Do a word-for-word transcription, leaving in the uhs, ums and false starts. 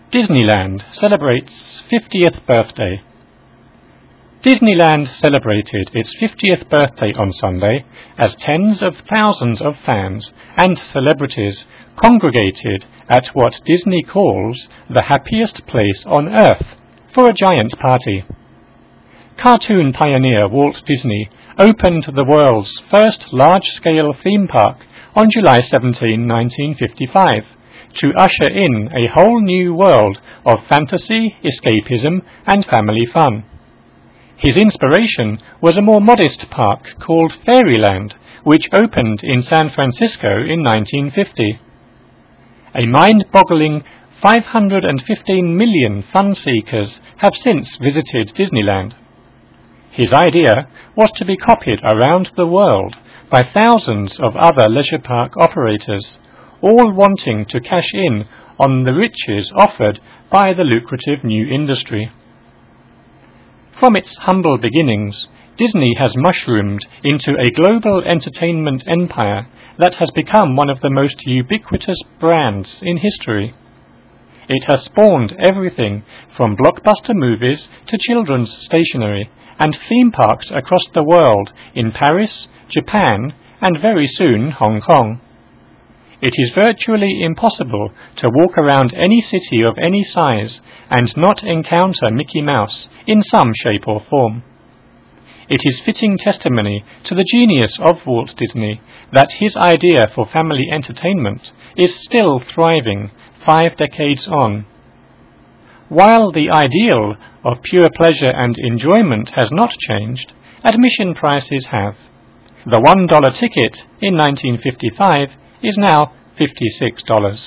Disneyland celebrates fiftieth birthday. Disneyland celebrated its fiftieth birthday on Sunday as tens of thousands of fans and celebrities congregated at what Disney calls the happiest place on Earth for a giant party. Cartoon pioneer Walt Disney opened the world's first large-scale theme park on July seventeenth, nineteen fifty-five, to usher in a whole new world of fantasy, escapism, and family fun. His inspiration was a more modest park called Fairyland, which opened in San Francisco in nineteen fifty. A mind-boggling five hundred fifteen million fun-seekers have since visited Disneyland. His idea was to be copied around the world by thousands of other leisure park operators, all wanting to cash in on the riches offered by the lucrative new industry. From its humble beginnings, Disney has mushroomed into a global entertainment empire that has become one of the most ubiquitous brands in history. It has spawned everything from blockbuster movies to children's stationery and theme parks across the world in Paris, Japan, and very soon Hong Kong. It is virtually impossible to walk around any city of any size and not encounter Mickey Mouse in some shape or form. It is fitting testimony to the genius of Walt Disney that his idea for family entertainment is still thriving five decades on. While the ideal of pure pleasure and enjoyment has not changed, admission prices have. The one dollar ticket in nineteen fifty-five is now fifty-six dollars.